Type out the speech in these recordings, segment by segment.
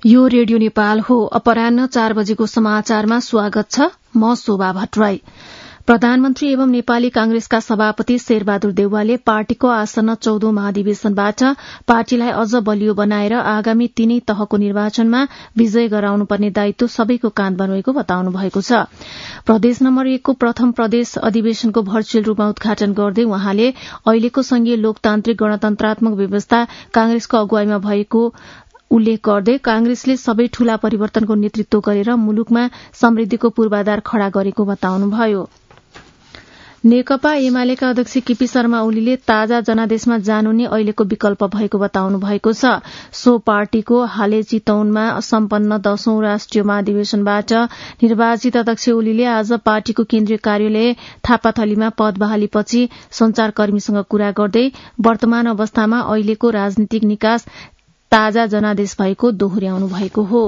यो रेडियो नेपाल हो। अपराह्न 4 बजेको समाचारमा स्वागत छ। म शोभा भट्टराई। प्रधानमन्त्री एवं नेपाली कांग्रेसका सभापति शेरबहादुर देउवाले पार्टीको आसन्न 14औं महाधिवेशनबाट पार्टीलाई अझ बलियो बनाएर आगामी तीनै तहको निर्वाचनमा विजय गराउनुपर्ने दायित्व सबैको काँधमा रहेको बताउनु भएको छ। प्रदेश नम्बर 1 को प्रथम प्रदेश अधिवेशनको भर्चुअल रूपमा उद्घाटन गर्दै उहाँले अहिलेको संघीय लोकतान्त्रिक गणतन्त्रात्मक व्यवस्था कांग्रेसको अगुवाईमा भएको उल्लेख गर्दै कांग्रेसले सबै ठूला परिवर्तनको नेतृत्व गरेर मुलुकमा समृद्धिको पूर्वाधार खड़ा गरेको बताउनुभयो। नेकपा एमालेका अध्यक्ष केपी शर्मा ओलीले ताजा जनादेशमा जानु नै अहिलेको विकल्प भएको बताउनु भएको छ। सो पार्टीको हालै चितवनमा सम्पन्न 10औं राष्ट्रिय महाधिवेशनबाट निर्वाचित अध्यक्ष ओलीले आज पार्टीको केन्द्रीय कार्यालय थापाथलीमा पद बहालीपछि संचारकर्मीसँग कुरा गर्दै वर्तमान अवस्थामा अहिलेको राजनीतिक निकास ताजा जनादेश भएको दोहोर्याउनु भएको हो।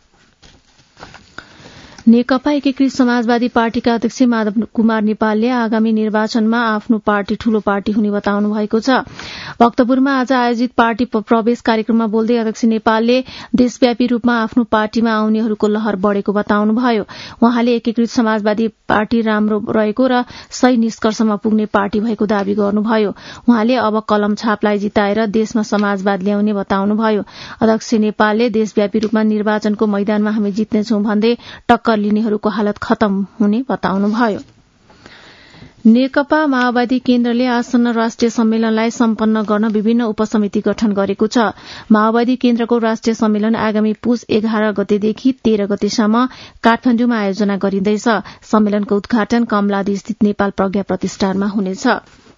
नेकपा एकीकृत समाजवादी पार्टीका अध्यक्ष माधव कुमार नेपालले आगामी निर्वाचनमा आफ्नो पार्टी ठूलो पार्टी हुने बताउनु भएको छ। भक्तपुरमा आज आयोजित पार्टी प्रवेश कार्यक्रममा बोल्दै अध्यक्ष नेपालले देशव्यापी रूपमा आफ्नो पार्टीमा आउनेहरूको लहर बढ़ेको बताउनुभयो। उहाँले एकीकृत समाजवादी पार्टी राम्रो रहेको र सही निष्कर्षमा पुग्ने पार्टी भएको दावी गर्नुभयो। उहाँले अब कलम छापलाई जिताएर देशमा समाजवाद ल्याउने बताउनुभयो। अध्यक्ष नेपालले देशव्यापी रूपमा निर्वाचनको मैदानमा हामी जित्नेछौं भन्दै टक्कर लिनेहरूको हालत खत्म हुने बताउनुभयो। नेकपा माओवादी केन्द्रले आसन्न राष्ट्रिय सम्मेलनलाई सम्पन्न गर्न विभिन्न उपसमिति गठन गरेको छ। माओवादी केन्द्रको राष्ट्रिय सम्मेलन आगामी पुष 11 गतेदेखि 13 गतेसम्म काठमाण्डुमा आयोजना गरिँदैछ। सम्मेलनको उद्घाटन कमलादी स्थित नेपाल प्रज्ञा प्रतिष्ठानमा हुनेछ।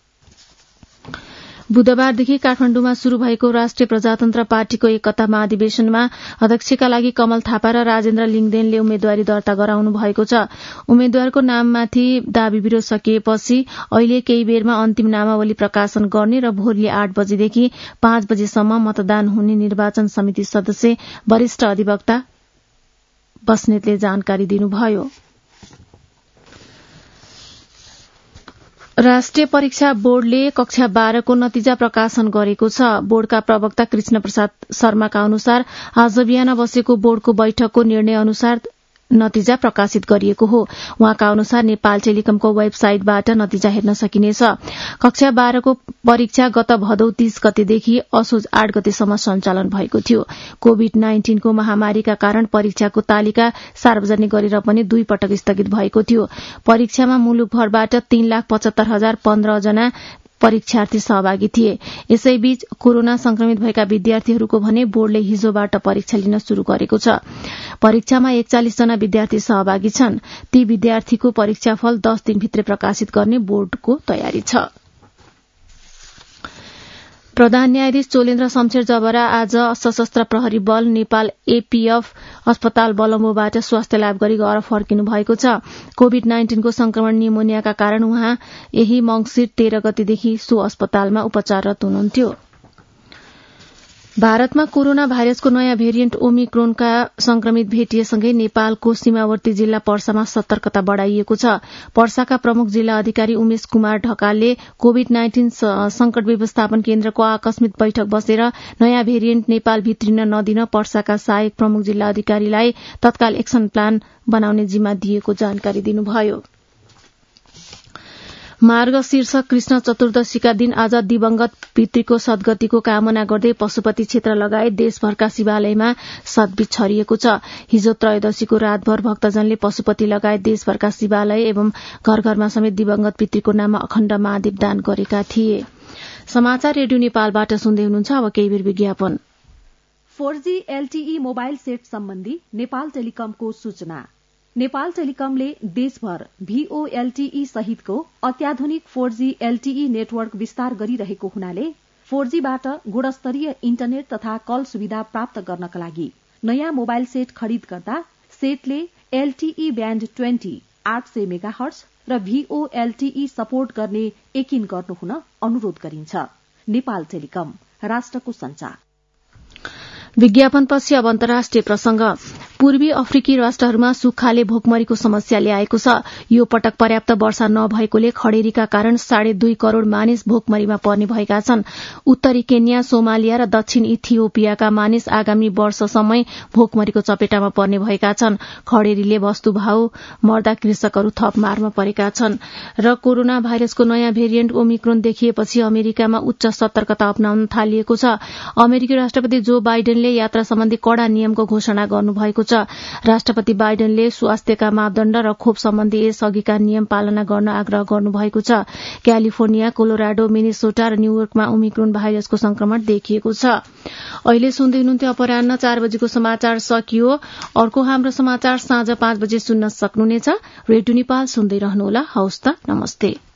बुधबारदेखि काठमाण्डुमा शुरू भएको राष्ट्रिय प्रजातन्त्र पार्टीको एकता महाधिवेशनमा अध्यक्षका लागि कमल थापा र राजेन्द्र लिङदेनले उम्मेद्वारी दर्ता गराउनु भएको छ। उम्मेद्वारको नाममाथि दावी विरोध सकिएपछि अहिले केही बेरमा अन्तिम नामावली प्रकाशन गर्ने र भोलि 8 बजेदेखि 5 बजेसम्म मतदान हुने निर्वाचन समिति सदस्य वरिष्ठ अधिवक्ता बस्नेतले जानकारी दिनुभयो। राष्ट्रिय परीक्षा बोर्डले कक्षा 12 को नतिजा प्रकाशन गरेको छ। बोर्डका प्रवक्ता कृष्ण प्रसाद शर्माका अनुसार आज बिहान बसेको बोर्डको बैठकको निर्णय अनुसार नतिजा प्रकाशित गरिएको हो। उहाँका अनुसार नेपाल टेलिकमको वेबसाइटबाट नतिजा हेर्न सकिनेछ। कक्षा 12 को परीक्षा गत भदौ 30 गतेदेखि असोज 8 गतेसम्म सञ्चालन भएको थियो। कोभिड-19 को महामारीका कारण परीक्षाको तालिका सार्वजनिक गरेर पनि 2 पटक स्थगित भएको थियो। परीक्षामा मुलुकभरबाट 3,75,015 जना परीक्षार्थी सहभागी थिए। यसैबीच कोरोना संक्रमित भएका विद्यार्थीहरूको भने बोर्डले हिजोबाट परीक्षा लिन शुरू गरेको छ। परीक्षामा 41 जना विद्यार्थी सहभागी छन्। ती विद्यार्थीको परीक्षाफल 10 दिनभित्र प्रकाशित गर्ने बोर्डको तयारी छ। प्रधान न्यायाधीश चोलेन्द्र शमशेर जबरा आज सशस्त्र प्रहरी बल नेपाल एपीएफ अस्पताल बलम्बोबाट स्वास्थ्य लाभ गरी घर फर्किनु भएको छ। कोभिड-19 को संक्रमण निमोनियाका कारण उहाँ यही मंगिर 13 गतेदेखि सो अस्पतालमा उपचाररत हुनुहुन्थ्यो। भारतमा कोरोना भाइरसको नयाँ भेरिएन्ट ओमिक्रोनका संक्रमित भेटिएसँगै नेपालको सीमावर्ती जिल्ला पर्सामा सतर्कता बढ़ाइएको छ। पर्साका प्रमुख जिल्ला अधिकारी उमेश कुमार ढकालले कोभिड-19 संकट व्यवस्थापन केन्द्रको आकस्मिक बैठक बसेर नयाँ भेरिएन्ट नेपाल भित्रिन नदिन पर्साका सहायक प्रमुख जिल्ला अधिकारीलाई तत्काल एक्सन प्लान बनाउने जिम्मा दिएको जानकारी दिनुभयो। मार्ग शीर्षक कृष्ण चतुर्दशीका दिन आज दिवंगत पितृको सद्गतिको कामना गर्दै पशुपति क्षेत्र लगायत देशभरका शिवालयमा सद्बीज छरिएको छ। हिजो त्रयोदशीको रातभर भक्तजनले पशुपति लगायत देशभरका शिवालय एवं घर घरमा समेत दिवंगत पितृको नाममा अखण्ड महादीप दान गरेका थिए। समाचार रेडियो नेपालबाट सुन्दै हुनुहुन्छ। अब केही बेर विज्ञापन। 4G LTE मोबाइल सेट सम्बन्धी नेपाल टेलिकमको सूचना। नेपाल टेलिकमले देशभर VOLTE सहितको अत्याधुनिक 4G LTE नेटवर्क विस्तार गरिरहेको हुनाले 4G बाट गुणस्तरीय इन्टरनेट तथा कल सुविधा प्राप्त गर्नका लागि नयाँ मोबाइल सेट खरिद गर्दा सेटले LTE ब्यान्ड 20 800 मेगाहर्ज र VOLTE सपोर्ट गर्ने यकिन गर्नुहुन अनुरोध गरिन्छ। नेपाल टेलिकम, राष्ट्रको सञ्चार। विज्ञापनपछि अब अन्तर्राष्ट्रिय प्रसंग। पूर्वी अफ्रिकी राष्ट्रहरूमा सुक्खाले भोकमरीको समस्या ल्याएको छ। यो पटक पर्याप्त वर्षा नभएकोले खडेरीका कारण 2.5 करोड़ मानिस भोकमरीमा पर्ने भएका छन्। उत्तरी केन्या, सोमालिया र दक्षिण इथियोपियाका मानिस आगामी वर्षसम्मै भोकमरीको चपेटामा पर्ने भएका छन्। खडेरीले वस्तुभाव मर्दा कृषकहरू थप मारमा परेका छन्। र कोरोना भाइरसको नयाँ भेरिएन्ट ओमिक्रोन देखिएपछि अमेरिकामा उच्च सतर्कता अपनाउन थालिएको छ। अमेरिकी राष्ट्रपति जो बाइडेनले यात्रा सम्बन्धी कड़ा नियमको घोषणा गर्नुभएको छ। राष्ट्रपति बाइडेनले स्वास्थ्यका मापदण्ड र खोप सम्बन्धी यसअघिका नियम पालना गर्न आग्रह गर्नुभएको छ। क्यालिफोर्निया, कोलोराडो, मिनेसोटा र न्यूयोर्कमा ओमिक्रोन भाइरसको संक्रमण देखिएको छ। अहिले सुन्दै हुनुहुन्थ्यो अपराह्न 4 बजेको समाचार सकियो। अर्को हाम्रो समाचार साँझ 5 बजे सुन्न सक्नुहुनेछ। रेडियो नेपाल सुन्दै रहनुहोला। हवस् त, नमस्ते।